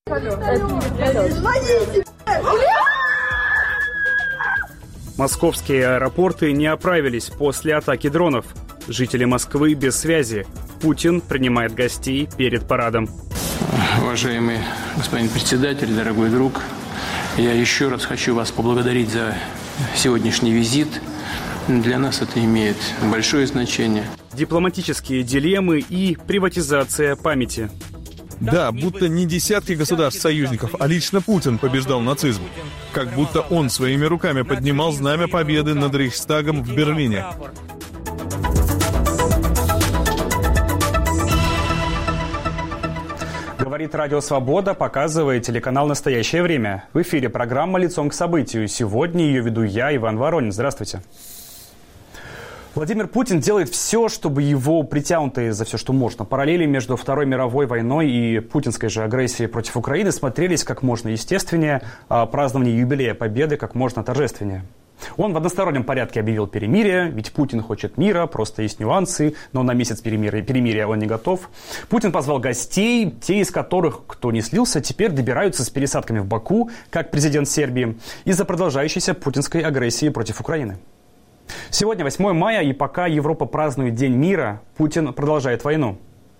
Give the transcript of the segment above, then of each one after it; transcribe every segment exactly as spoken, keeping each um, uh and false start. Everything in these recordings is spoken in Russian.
Московские аэропорты не оправились после атаки дронов. Жители Москвы без связи. Путин принимает гостей перед парадом. Уважаемый господин председатель, дорогой друг, я еще раз хочу вас поблагодарить за сегодняшний визит. Для нас это имеет большое значение. Дипломатические дилеммы и приватизация памяти. Да, будто не десятки государств-союзников, а лично Путин побеждал нацизм. Как будто он своими руками поднимал знамя победы над Рейхстагом в Берлине. Говорит Радио Свобода, показывает телеканал «Настоящее время». В эфире программа «Лицом к событию». Сегодня ее веду я, Иван Воронин. Здравствуйте. Владимир Путин делает все, чтобы его притянутые за все, что можно параллели между Второй мировой войной и путинской же агрессией против Украины смотрелись как можно естественнее, а празднование юбилея Победы как можно торжественнее. Он в одностороннем порядке объявил перемирие, ведь Путин хочет мира, просто есть нюансы, но на месяц перемирия, перемирия он не готов. Путин позвал гостей, те из которых, кто не слился, теперь добираются с пересадками в Баку, как президент Сербии, из-за продолжающейся путинской агрессии против Украины. Сегодня восьмое мая, и пока Европа празднует День мира, Путин продолжает войну.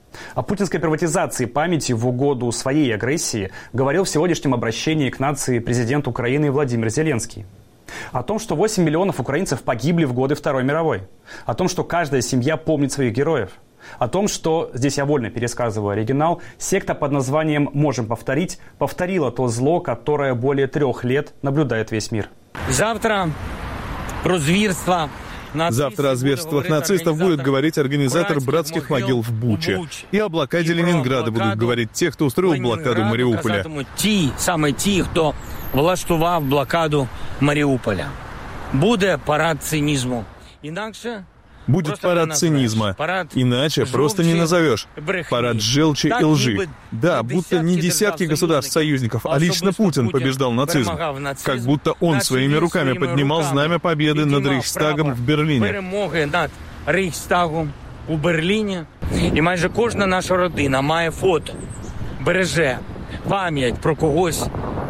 О путинской приватизации памяти в угоду своей агрессии говорил в сегодняшнем обращении к нации президент Украины Владимир Зеленский. О том, что восемь миллионов украинцев погибли в годы Второй мировой. О том, что каждая семья помнит своих героев. О том, что, здесь я вольно пересказываю оригинал, секта под названием «Можем повторить» повторила то зло, которое более трех лет наблюдает весь мир. Завтра про зверство. Завтра о зверствах нацистов будет говорить организатор братских могил в Буче. И о блокаде Ленинграда будут говорить те, кто устроил блокаду Мариуполя. Ті, саме ті, хто влаштував блокаду Маріуполя. Буде парад цинизму. Інакше... Будет парад цинизма. Иначе просто не назовешь. Парад желчи и лжи. Да, будто не десятки государств-союзников, а лично Путин побеждал нацизм. Как будто он своими руками поднимал знамя победы над Рейхстагом в Берлине. Перемоги над Рейхстагом у Берліні. І майже кожна наша родина має фото, береже пам'ять про когось.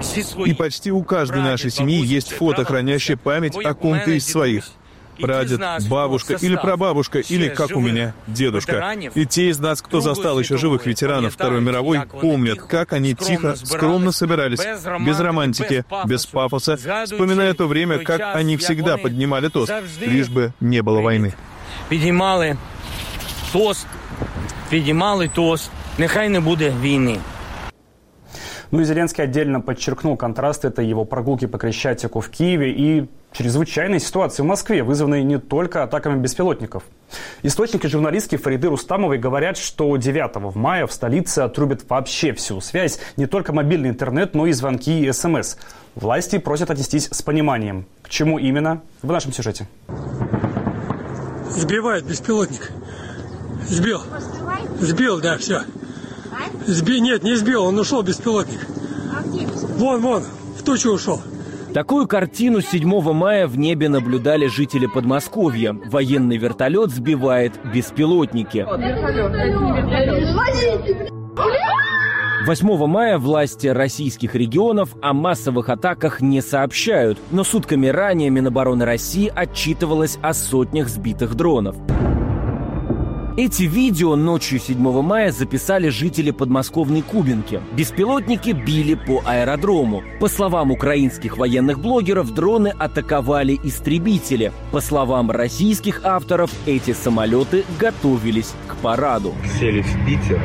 И почти у каждой нашей семьи есть фото, хранящее память о ком-то из своих. Прадед, бабушка или прабабушка, или, как у меня, дедушка. И те из нас, кто застал еще живых ветеранов Второй мировой, помнят, как они тихо, скромно собирались, без романтики, без пафоса, вспоминая то время, как они всегда поднимали тост, лишь бы не было войны. Підіймали тост, підіймали тост, нехай не буде війни. Ну и Зеленский отдельно подчеркнул контраст этой его прогулки по Крещатику в Киеве и чрезвычайной ситуации в Москве, вызванной не только атаками беспилотников. Источники журналистки Фариды Рустамовой говорят, что девятого мая в столице отрубят вообще всю связь, не только мобильный интернет, но и звонки и СМС. Власти просят отнестись с пониманием. К чему именно? В нашем сюжете. Сбивает беспилотник. Сбил. Сбил, да, все. Сби... Нет, не сбил, он ушел, беспилотник. А где беспилотник? Вон, вон, в тучу ушел. Такую картину седьмого мая в небе наблюдали жители Подмосковья. Военный вертолет сбивает беспилотники. восьмого мая власти российских регионов о массовых атаках не сообщают, но сутками ранее Минобороны России отчитывалось о сотнях сбитых дронов. Эти видео ночью седьмого мая записали жители подмосковной Кубинки. Беспилотники били по аэродрому. По словам украинских военных блогеров, дроны атаковали истребители. По словам российских авторов, эти самолеты готовились к параду. Сели в Питер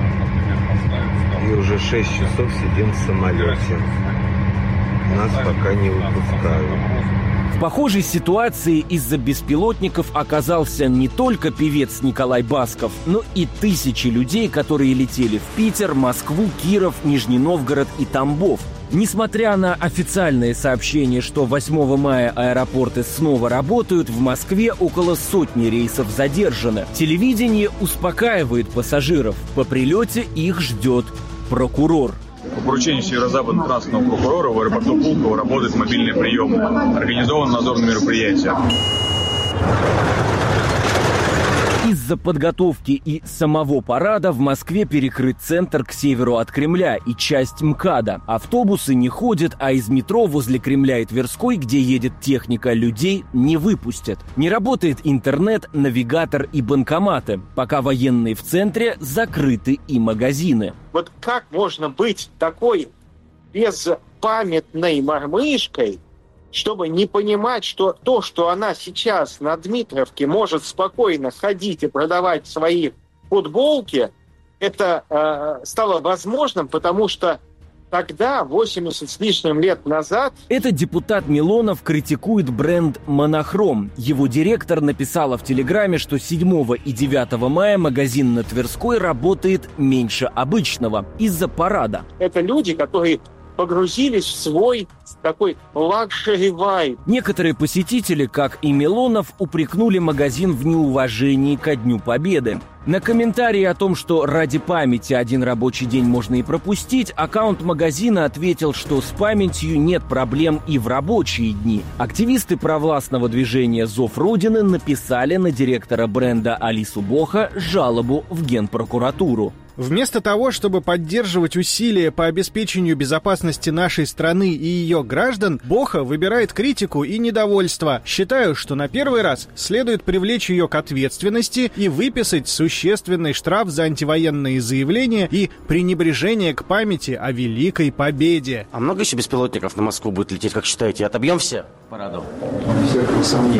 и уже шесть часов сидим в самолете. Нас пока не выпускают. В похожей ситуации из-за беспилотников оказался не только певец Николай Басков, но и тысячи людей, которые летели в Питер, Москву, Киров, Нижний Новгород и Тамбов. Несмотря на официальные сообщения, что восьмого мая аэропорты снова работают, в Москве около сотни рейсов задержано. Телевидение успокаивает пассажиров. По прилете их ждет прокурор. По поручению северо-западного транспортного прокурора в аэропорту Пулково работает мобильная приемная. Организовано надзорное мероприятие. Из-за подготовки и самого парада в Москве перекрыт центр к северу от Кремля и часть МКАДа. Автобусы не ходят, а из метро возле Кремля и Тверской, где едет техника, людей не выпустят. Не работает интернет, навигатор и банкоматы. Пока военные в центре, закрыты и магазины. Вот как можно быть такой безпамятной мормышкой, чтобы не понимать, что то, что она сейчас на Дмитровке может спокойно ходить и продавать свои футболки, это э, стало возможным, потому что тогда, восемьдесят с лишним лет назад... Этот депутат Милонов критикует бренд «Монохром». Его директор написала в Телеграме, что седьмого и девятого мая магазин на Тверской работает меньше обычного из-за парада. Это люди, которые погрузились в свой такой лакшери вайб. Некоторые посетители, как и Милонов, упрекнули магазин в неуважении ко Дню Победы. На комментарии о том, что ради памяти один рабочий день можно и пропустить, аккаунт магазина ответил, что с памятью нет проблем и в рабочие дни. Активисты провластного движения «Зов Родины» написали на директора бренда Алису Боха жалобу в Генпрокуратуру. Вместо того, чтобы поддерживать усилия по обеспечению безопасности нашей страны и ее граждан, Боха выбирает критику и недовольство. Считаю, что на первый раз следует привлечь ее к ответственности и выписать существенный штраф за антивоенные заявления и пренебрежение к памяти о Великой Победе. А много еще беспилотников на Москву будет лететь, как считаете? Отобьем все параду? Всякого сомнения.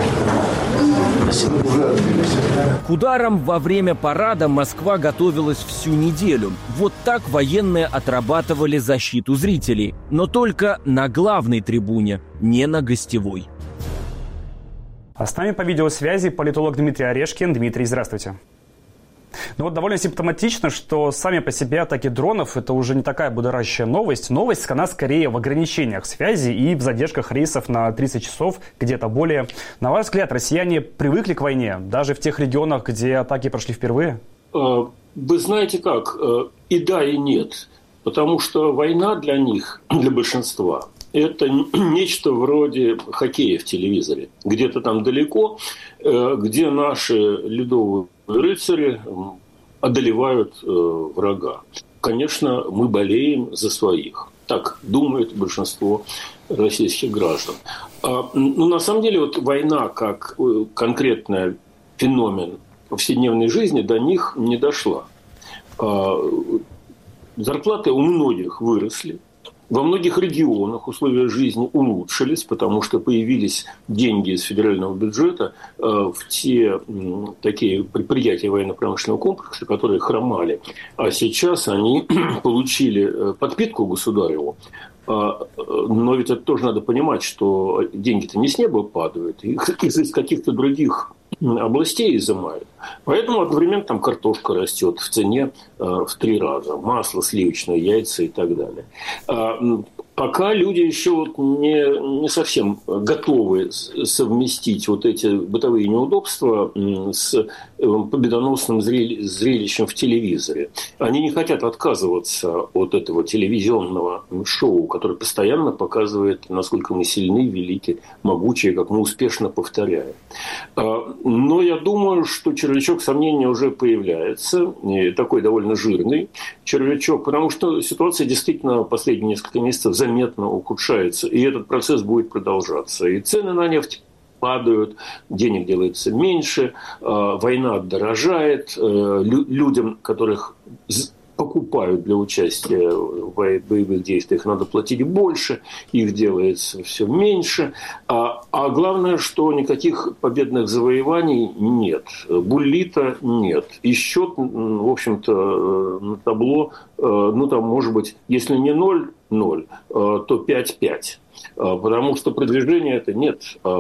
К ударам во время парада Москва готовилась всю неделю. Вот так военные отрабатывали защиту зрителей. Но только на главной трибуне, не на гостевой. А с нами по видеосвязи политолог Дмитрий Орешкин. Дмитрий, здравствуйте. Ну вот довольно симптоматично, что сами по себе атаки дронов – это уже не такая будоражащая новость. Новость, она скорее в ограничениях связи и в задержках рейсов на тридцать часов, где-то более. На ваш взгляд, россияне привыкли к войне, даже в тех регионах, где атаки прошли впервые? Вы знаете как, и да, и нет. Потому что война для них, для большинства, это нечто вроде хоккея в телевизоре. Где-то там далеко, где наши ледовые рыцари одолевают врага. Конечно, мы болеем за своих. Так думает большинство российских граждан. Но на самом деле вот война как конкретный феномен повседневной жизни до них не дошла. Зарплаты у многих выросли. Во многих регионах условия жизни улучшились, потому что появились деньги из федерального бюджета э, в те э, такие предприятия военно-промышленного комплекса, которые хромали. А сейчас они получили подпитку государеву. А, но ведь это тоже надо понимать, что деньги-то не с неба падают, их из каких-то других областей изымают. Поэтому одновременно там картошка растет в цене э, в три раза. Масло сливочное, яйца и так далее. А, пока люди еще вот не, не совсем готовы совместить вот эти бытовые неудобства с победоносным зрелищем в телевизоре. Они не хотят отказываться от этого телевизионного шоу, которое постоянно показывает, насколько мы сильны, велики, могучие, как мы успешно повторяем. Но я думаю, что червячок сомнения уже появляется, и такой довольно жирный червячок, потому что ситуация действительно последние несколько месяцев заметно ухудшается, и этот процесс будет продолжаться. И цены на нефть падают, денег делается меньше, война дорожает, людям, которых покупают для участия в боевых действиях, надо платить больше, их делается все меньше. А, а главное, что никаких победных завоеваний нет. Буллита нет. И счет, в общем-то, на табло, ну там, может быть, если не ноль ноль, то пять пять. Потому что продвижения это нет.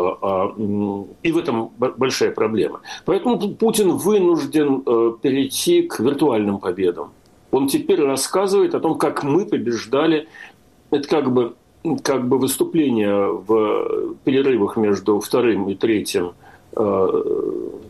И в этом большая проблема. Поэтому Путин вынужден перейти к виртуальным победам. Он теперь рассказывает о том, как мы побеждали. Это как бы, как бы выступление в перерывах между вторым и третьим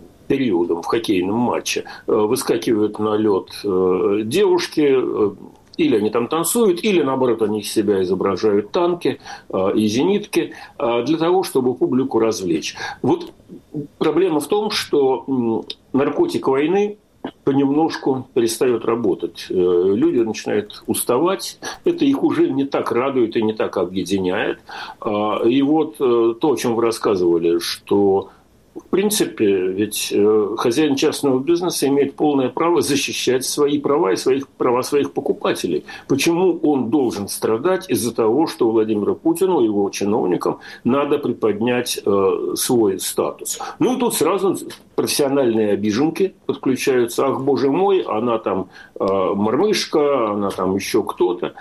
периодом в хоккейном матче. Выскакивают на лед девушки, Или они там танцуют, или, наоборот, они из себя изображают танки э, и зенитки э, для того, чтобы публику развлечь. Вот проблема в том, что э, наркотик войны понемножку перестает работать. Э, люди начинают уставать. Это их уже не так радует и не так объединяет. Э, и вот э, то, о чем вы рассказывали, что в принципе, ведь э, хозяин частного бизнеса имеет полное право защищать свои права и своих, права своих покупателей. Почему он должен страдать из-за того, что Владимиру Путину и его чиновникам надо приподнять э, свой статус? Ну, тут сразу профессиональные обиженки подключаются. Ах, боже мой, она там э, мормышка, она там еще кто-то.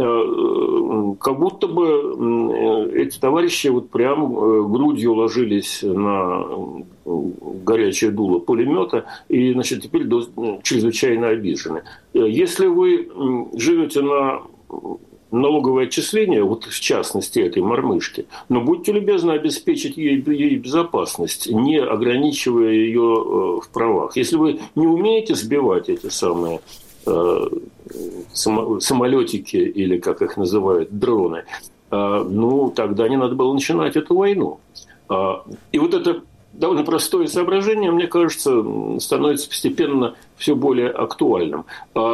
Э, как будто бы э, эти товарищи вот прям э, грудью ложились на горячее дуло пулемета и, значит, теперь чрезвычайно обижены. Если вы живете на налоговое отчисление, вот в частности этой мормышки, но будьте любезны обеспечить ей, ей безопасность, не ограничивая ее в правах. Если вы не умеете сбивать эти самые э, самолетики или, как их называют, дроны, э, ну, тогда не надо было начинать эту войну. Э, и вот это довольно простое соображение, мне кажется, становится постепенно все более актуальным.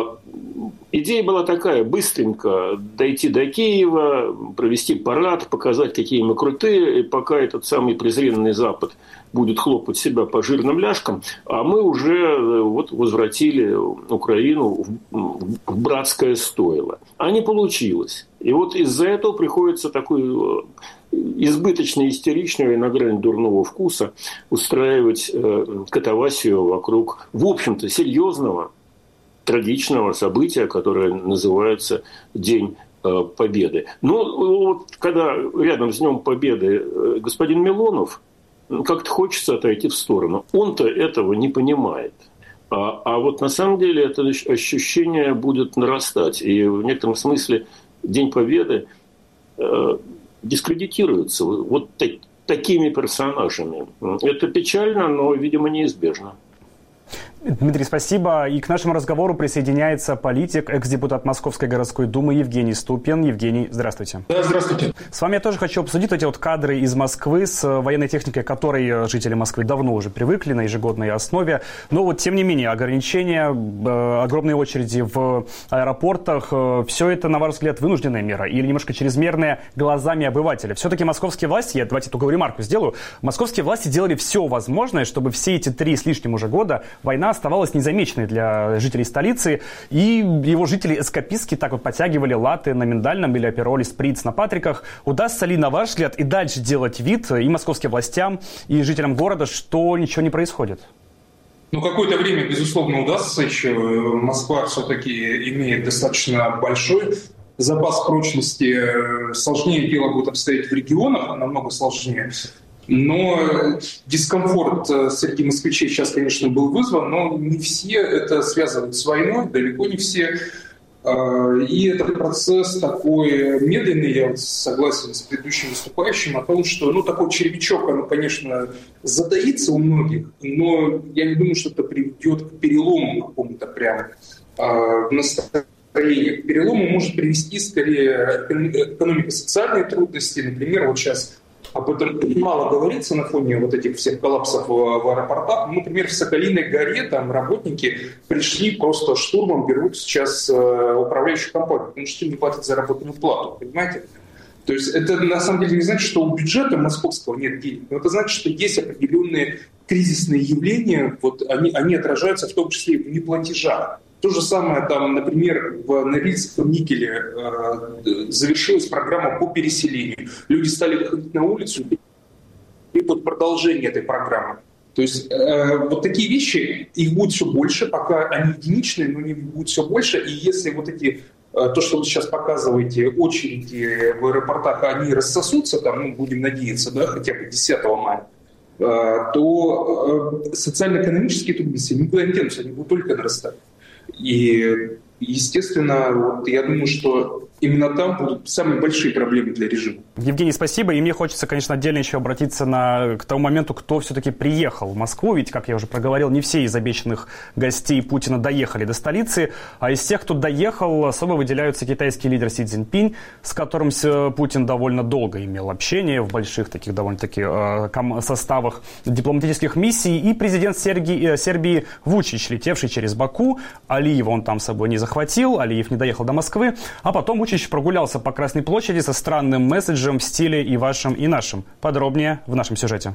Идея была такая: быстренько дойти до Киева, провести парад, показать, какие мы крутые, и пока этот самый презренный Запад будет хлопать себя по жирным ляжкам, а мы уже вот возвратили Украину в братское стойло. А не получилось. И вот из-за этого приходится такой избыточно истеричного и на грани дурного вкуса устраивать э, катавасию вокруг, в общем-то, серьезного, трагичного события, которое называется День э, Победы. Но вот когда рядом с Днем Победы э, господин Милонов, как-то хочется отойти в сторону. Он-то этого не понимает. А, а вот на самом деле это ощущение будет нарастать. И в некотором смысле День Победы э, дискредитируется вот так, такими персонажами. Это печально, но, видимо, неизбежно. Дмитрий, спасибо. И к нашему разговору присоединяется политик, экс-депутат Московской городской думы Евгений Ступин. Евгений, здравствуйте. Да, здравствуйте. С вами я тоже хочу обсудить эти вот кадры из Москвы с военной техникой, к которой жители Москвы давно уже привыкли на ежегодной основе. Но вот, тем не менее, ограничения, огромные очереди в аэропортах, все это, на ваш взгляд, вынужденная мера или немножко чрезмерная глазами обывателя? Все-таки московские власти, я давайте только ремарку сделаю, московские власти делали все возможное, чтобы все эти три с лишним уже года война оставалась незамеченной для жителей столицы, и его жители эскапистски так вот подтягивали латте на миндальном или апероле сприц на Патриках. Удастся ли, на ваш взгляд, и дальше делать вид и московским властям, и жителям города, что ничего не происходит? Ну, какое-то время, безусловно, удастся еще. Москва все-таки имеет достаточно большой запас прочности. Сложнее дело будет обстоять в регионах, намного сложнее. Но дискомфорт среди москвичей сейчас, конечно, был вызван, но не все это связывают с войной, далеко не все. И этот процесс такой медленный, я согласен с предыдущим выступающим о том, что ну, такой червячок, он, конечно, затаится у многих, но я не думаю, что это приведет к перелому какому-то прям в настроении. К перелому может привести скорее экономико-социальные трудности. Например, вот сейчас об этом мало говорится на фоне вот этих всех коллапсов в, в аэропортах. Например, в Соколиной горе там работники пришли просто штурмом, берут сейчас э, управляющую компанию, потому что им не платят заработную плату, понимаете? То есть это на самом деле не значит, что у бюджета московского нет денег, но это значит, что есть определенные кризисные явления, вот они, они отражаются в том числе и в неплатежах. То же самое, там, например, в Норильском никеле э, завершилась программа по переселению. Люди стали выходить на улицу и под продолжение этой программы. То есть э, вот такие вещи, их будет все больше, пока они единичные, но их будет все больше. И если вот эти, э, то, что вы сейчас показываете, очереди в аэропортах, они рассосутся, там, ну, будем надеяться, да, хотя бы десятого мая, э, то э, социально-экономические трудности никуда не денутся, они будут только нарастать. И, естественно, вот я думаю, что именно там будут самые большие проблемы для режима. Евгений, спасибо. И мне хочется, конечно, отдельно еще обратиться на, к тому моменту, кто все-таки приехал в Москву. Ведь, как я уже проговорил, не все из обещанных гостей Путина доехали до столицы. А из тех, кто доехал, особо выделяются китайский лидер Си Цзиньпинь, с которым Путин довольно долго имел общение в больших таких довольно-таки составах дипломатических миссий. И президент Серги, Сербии Вучич, летевший через Баку. Алиева он там с собой не захватил. Алиев не доехал до Москвы. А потом Вучич прогулялся по Красной площади со странным месседжем в стиле «и вашим, и нашим». Подробнее в нашем сюжете.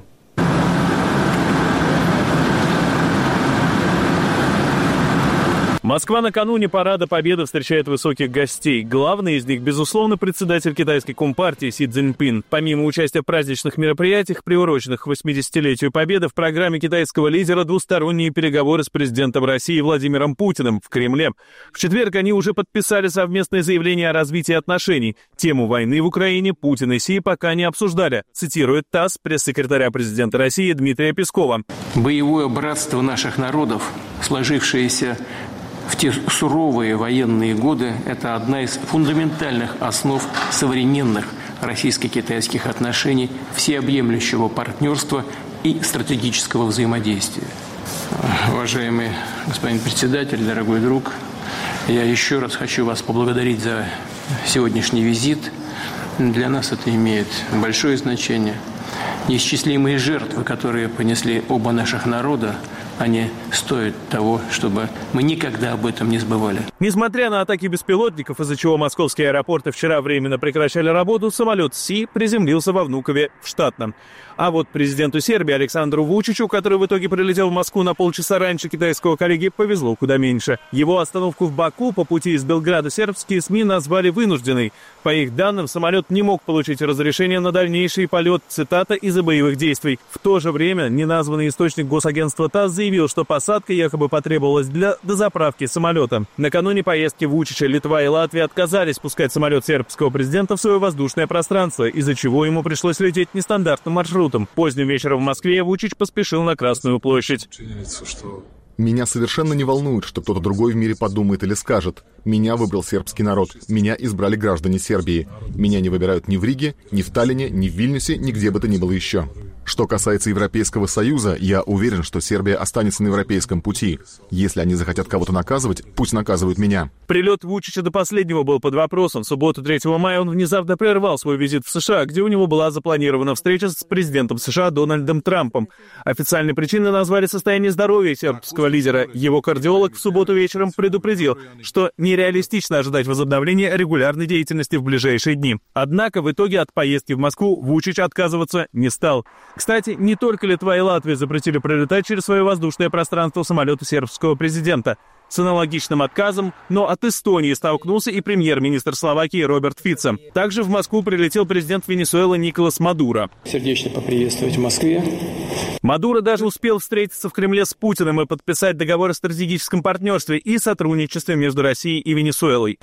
Москва накануне Парада Победы встречает высоких гостей. Главный из них, безусловно, председатель китайской компартии Си Цзиньпин. Помимо участия в праздничных мероприятиях, приуроченных к восьмидесятилетию Победы, в программе китайского лидера двусторонние переговоры с президентом России Владимиром Путиным в Кремле. В четверг они уже подписали совместное заявление о развитии отношений. Тему войны в Украине Путин и Си пока не обсуждали, цитирует ТАСС пресс-секретаря президента России Дмитрия Пескова. Боевое братство наших народов, сложившееся в те суровые военные годы, это одна из фундаментальных основ современных российско-китайских отношений, всеобъемлющего партнерства и стратегического взаимодействия. Уважаемый господин председатель, дорогой друг, я еще раз хочу вас поблагодарить за сегодняшний визит. Для нас это имеет большое значение. Неисчислимые жертвы, которые понесли оба наших народа, они стоят того, чтобы мы никогда об этом не забывали. Несмотря на атаки беспилотников, из-за чего московские аэропорты вчера временно прекращали работу, самолет Си приземлился во Внукове в штатном. А вот президенту Сербии Александру Вучичу, который в итоге прилетел в Москву на полчаса раньше китайского коллеги, повезло куда меньше. Его остановку в Баку по пути из Белграда сербские СМИ назвали вынужденной. По их данным, самолет не мог получить разрешение на дальнейший полет, цитата, из-за боевых действий. В то же время неназванный источник госагентства ТАСС заявил, что посадка якобы потребовалась для дозаправки самолета. Накануне поездки Вучича Литва и Латвия отказались пускать самолет сербского президента в свое воздушное пространство, из-за чего ему пришлось лететь нестандартным маршрутом. Поздним вечером в Москве Вучич поспешил на Красную площадь. Меня совершенно не волнует, что кто-то другой в мире подумает или скажет. Меня выбрал сербский народ. Меня избрали граждане Сербии. Меня не выбирают ни в Риге, ни в Таллине, ни в Вильнюсе, ни где бы то ни было еще. Что касается Европейского Союза, я уверен, что Сербия останется на европейском пути. Если они захотят кого-то наказывать, пусть наказывают меня. Прилет Вучича до последнего был под вопросом. В субботу третьего мая он внезапно прервал свой визит в США, где у него была запланирована встреча с президентом США Дональдом Трампом. Официальной причиной назвали состояние здоровья сербского лидера. Его кардиолог в субботу вечером предупредил, что нереалистично ожидать возобновления регулярной деятельности в ближайшие дни. Однако в итоге от поездки в Москву Вучич отказываться не стал. Кстати, не только Литва и Латвия запретили пролетать через свое воздушное пространство самолету сербского президента. С аналогичным отказом, но от Эстонии столкнулся и премьер-министр Словакии Роберт Фицо. Также в Москву прилетел президент Венесуэлы Николас Мадуро. Сердечно поприветствовать в Москве. Мадуро даже успел встретиться в Кремле с Путиным и подписать договор о стратегическом партнерстве и сотрудничестве между Россией и Венесуэлой.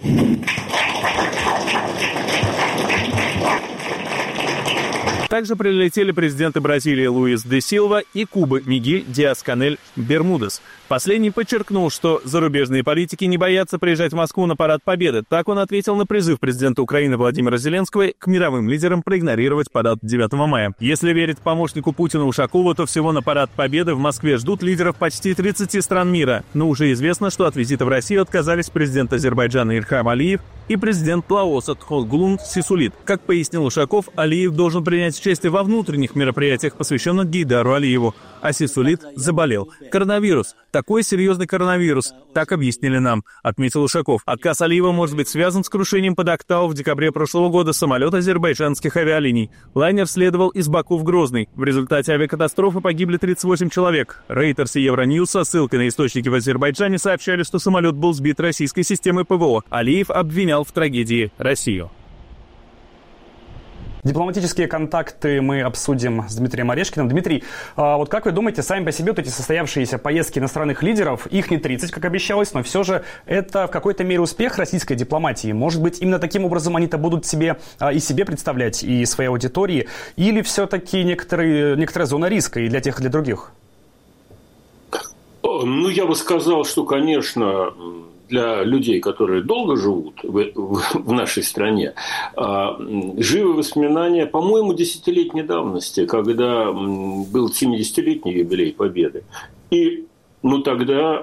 Также прилетели президенты Бразилии Луис де Силва и Кубы Мигель Диас-Канель Бермудес. Последний подчеркнул, что зарубежные политики не боятся приезжать в Москву на Парад Победы. Так он ответил на призыв президента Украины Владимира Зеленского к мировым лидерам проигнорировать парад девятого мая. Если верить помощнику Путина Ушакову, то всего на Парад Победы в Москве ждут лидеров почти тридцати стран мира. Но уже известно, что от визита в Россию отказались президент Азербайджана Ильхам Алиев и президент Лаоса Тхолгулун Сисулит. Как пояснил Ушаков, Алиев должен принять участие во внутренних мероприятиях, посвященных Гейдару Алиеву, а Сисулит заболел. Коронавирус. Такой серьезный коронавирус. Так объяснили нам, отметил Ушаков. Отказ Алиева может быть связан с крушением под Актау в декабре прошлого года самолета азербайджанских авиалиний. Лайнер следовал из Баку в Грозный. В результате авиакатастрофы погибли тридцать восемь человек. Рейтерс и Евроньюз со ссылкой на источники в Азербайджане сообщали, что самолет был сбит российской системой ПВО. Алиев обвинял в трагедии Россию. Дипломатические контакты мы обсудим с Дмитрием Орешкиным. Дмитрий, вот как вы думаете, сами по себе вот эти состоявшиеся поездки иностранных лидеров, их не тридцать, как обещалось, но все же это в какой-то мере успех российской дипломатии? Может быть, именно таким образом они-то будут себе и себе представлять, и своей аудитории? Или все-таки некоторые, некоторая зона риска и для тех, и для других? Ну, я бы сказал, что, конечно, для людей, которые долго живут в, в, в нашей стране, живы воспоминания, по-моему, десятилетней давности, когда был семидесятилетний юбилей Победы. И ну, тогда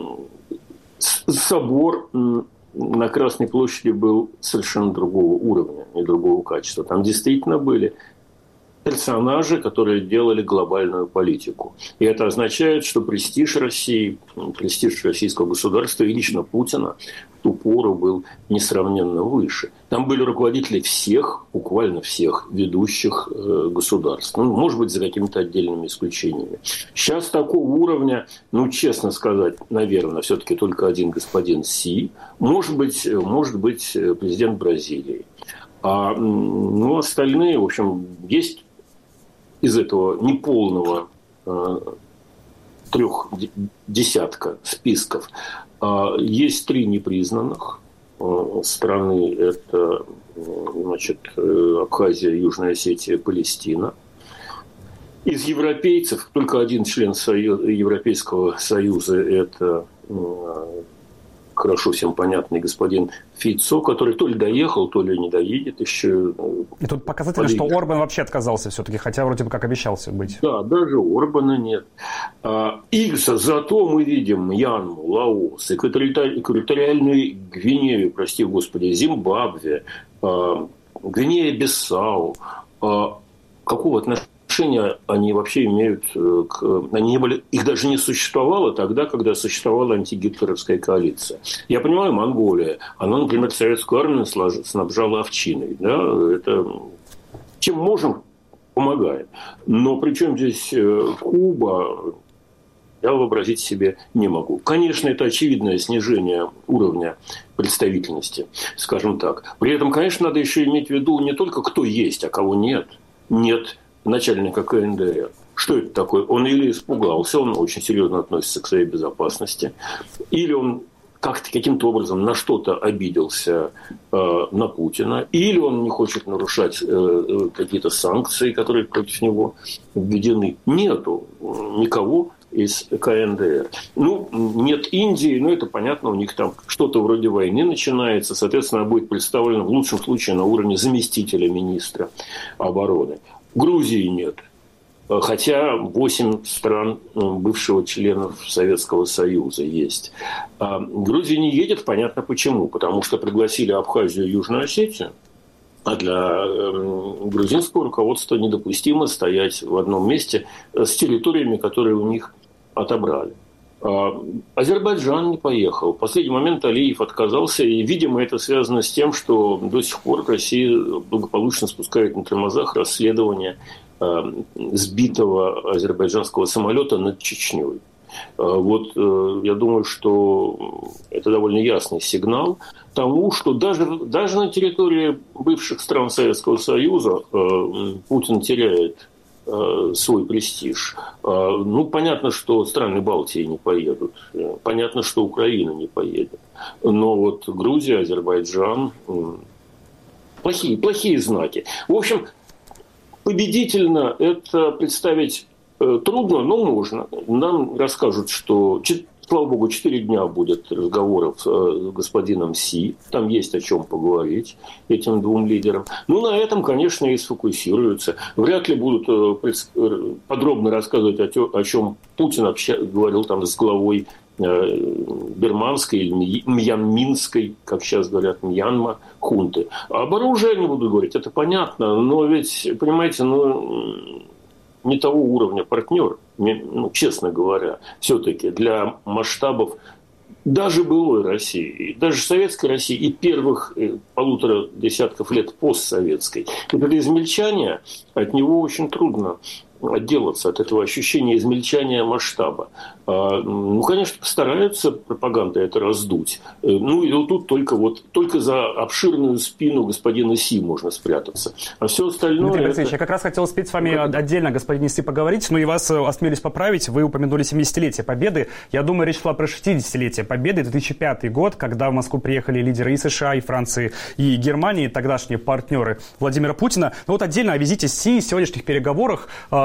собор на Красной площади был совершенно другого уровня и другого качества. Там действительно были персонажи, которые делали глобальную политику. И это означает, что престиж России, престиж российского государства и лично Путина в ту пору был несравненно выше. Там были руководители всех, буквально всех ведущих э, государств. Ну, может быть, за какими-то отдельными исключениями. Сейчас такого уровня, ну, честно сказать, наверное, все-таки только один господин Си. Может быть, может быть президент Бразилии. А ну, остальные, в общем, есть из этого неполного э, трех десятка списков э, есть три непризнанных э, страны. Это значит, Абхазия, Южная Осетия, Палестина. Из европейцев только один член Союза, Европейского Союза – это э, хорошо всем понятный господин Фицо, который то ли доехал, то ли не доедет еще. И тут показательно, подъехал. Что Орбан вообще отказался все-таки, хотя вроде бы как обещался быть. Да, даже Орбана нет. И зато мы видим Мьянму, Лаос, экваториальную Гвинею, прости господи, Зимбабве, Гвинея-Бисау. Какого отношения они вообще имеют к... Они не были... Их даже не существовало тогда, когда существовала антигитлеровская коалиция. Я понимаю, Монголия. Она, например, советскую армию снабжала овчиной. Да? Это... Чем можем, помогаем. Но при чем здесь Куба, я вообразить себе не могу. Конечно, это очевидное снижение уровня представительности, скажем так. При этом, конечно, надо еще иметь в виду не только кто есть, а кого нет. Нет начальника ка эн дэ эр. Что это такое? Он или испугался, он очень серьезно относится к своей безопасности, или он как-то каким-то образом на что-то обиделся э, на Путина, или он не хочет нарушать э, какие-то санкции, которые против него введены. Нету никого из ка эн дэ эр. Ну, нет Индии, но это понятно, у них там что-то вроде войны начинается, соответственно, она будет представлена в лучшем случае на уровне заместителя министра обороны. Грузии нет. Хотя восемь стран бывшего членов Советского Союза есть. Грузия не едет, понятно почему. Потому что пригласили Абхазию и Южную Осетию. А для грузинского руководства недопустимо стоять в одном месте с территориями, которые у них отобрали. Азербайджан не поехал. В последний момент Алиев отказался. И, видимо, это связано с тем, что до сих пор Россия благополучно спускает на тормозах расследование э, сбитого азербайджанского самолета над Чечней. Э, вот э, я думаю, что это довольно ясный сигнал тому, что даже, даже на территории бывших стран Советского Союза э, Путин теряет свой престиж. Ну, понятно, что страны Балтии не поедут. Понятно, что Украина не поедет. Но вот Грузия, Азербайджан – плохие, плохие знаки. В общем, победительно это представить трудно, но можно. Нам расскажут, что... Слава богу, четыре дня будет разговоров с господином Си. Там есть о чем поговорить этим двум лидерам. Ну, на этом, конечно, и сфокусируются. Вряд ли будут подробно рассказывать о чем Путин вообще говорил там с главой бирманской или мьянминской, как сейчас говорят, Мьянма, хунты. Об оружии не буду говорить, это понятно. Но ведь, понимаете, ну... не того уровня партнер, ну, честно говоря, все-таки для масштабов даже былой России, даже советской России и первых полутора десятков лет постсоветской. Это измельчание, от него очень трудно отделаться, от этого ощущения измельчания масштаба. Ну, конечно, постараются пропаганда это раздуть. Ну, и вот тут только, вот, только за обширную спину господина Си можно спрятаться. А все остальное... Дмитрий это... Борисович, я как раз хотел успеть с вами отдельно, господин Си, поговорить, но и вас осмелюсь поправить. Вы упомянули семидесятилетие Победы. Я думаю, речь шла про шестидесятилетие Победы, две тысячи пятый год, когда в Москву приехали лидеры и США, и Франции, и Германии, тогдашние партнеры Владимира Путина. Но вот отдельно о визите Си, сегодняшних переговорах.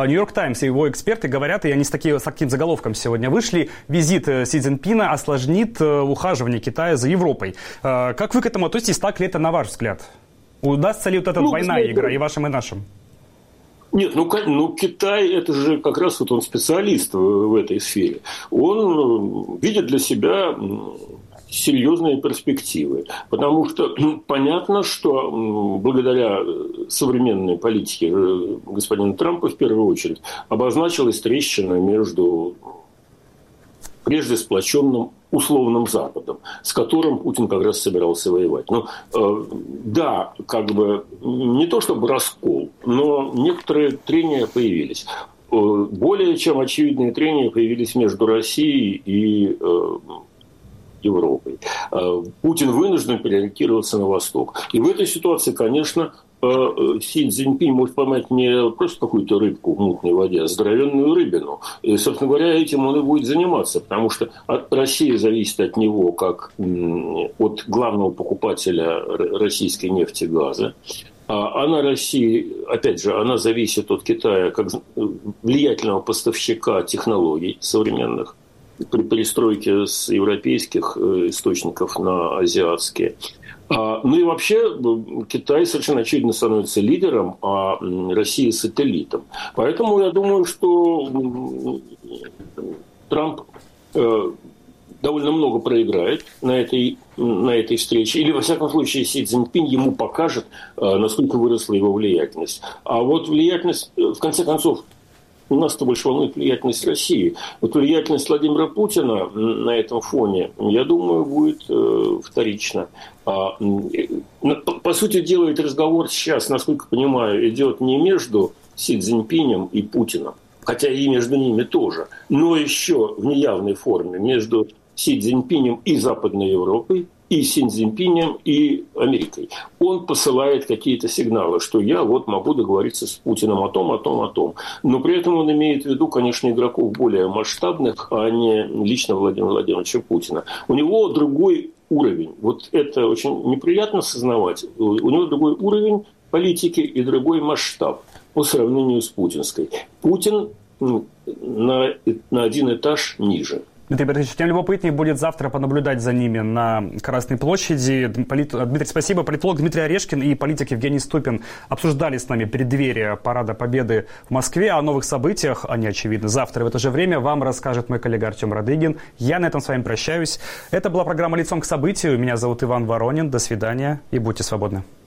Нью-Йорк Таймс и его эксперты говорят, и они с, таки, с таким заголовком сегодня вышли: визит Си Цзиньпина осложнит ухаживание Китая за Европой. Как вы к этому относитесь? Так ли это, на ваш взгляд? Удастся ли вот эта ну, двойная игра и вашим, и нашим? Нет, ну, ну Китай, это же как раз вот он специалист в, в этой сфере. Он видит для себя серьезные перспективы. Потому что ну, понятно, что благодаря современной политике господина Трампа в первую очередь обозначилась трещина между прежде сплоченным условным Западом, с которым Путин как раз собирался воевать. Ну, э, да, как бы не то чтобы раскол, но некоторые трения появились. Э, более чем очевидные трения появились между Россией и э, Европой. Э, Путин вынужден переориентироваться на восток. И в этой ситуации, конечно, Си Цзиньпинь может поймать не просто какую-то рыбку в мутной воде, а здоровенную рыбину. И, собственно говоря, этим он и будет заниматься, потому что Россия зависит от него как от главного покупателя российской нефти и газа. А она, Россия, опять же, она зависит от Китая как влиятельного поставщика технологий современных при перестройке с европейских источников на азиатские. Ну и вообще Китай совершенно очевидно становится лидером, а Россия сателлитом. Поэтому я думаю, что Трамп довольно много проиграет на этой, на этой встрече. Или, во всяком случае, Си Цзиньпинь ему покажет, насколько выросла его влиятельность. А вот влиятельность, в конце концов, у нас-то больше волнует влиятельность России. Вот влиятельность Владимира Путина на этом фоне, я думаю, будет э, вторична. А, э, по, по сути дела, этот разговор сейчас, насколько понимаю, идет не между Си Цзиньпинем и Путиным, хотя и между ними тоже, но еще в неявной форме между Си Цзиньпинем и Западной Европой, и Си Цзиньпинем, и Америкой. Он посылает какие-то сигналы, что я вот могу договориться с Путиным о том, о том, о том. Но при этом он имеет в виду, конечно, игроков более масштабных, а не лично Владимира Владимировича Путина. У него другой уровень. Вот это очень неприятно осознавать. У него другой уровень политики и другой масштаб по сравнению с путинской. Путин на, на один этаж ниже. Дмитрий Борисович, тем любопытнее будет завтра понаблюдать за ними на Красной площади. Дмитрий, спасибо. Политолог Дмитрий Орешкин и политик Евгений Ступин обсуждали с нами преддверие Парада Победы в Москве. О новых событиях, они очевидны, завтра в это же время вам расскажет мой коллега Артем Радыгин. Я на этом с вами прощаюсь. Это была программа «Лицом к событию». Меня зовут Иван Воронин. До свидания и будьте свободны.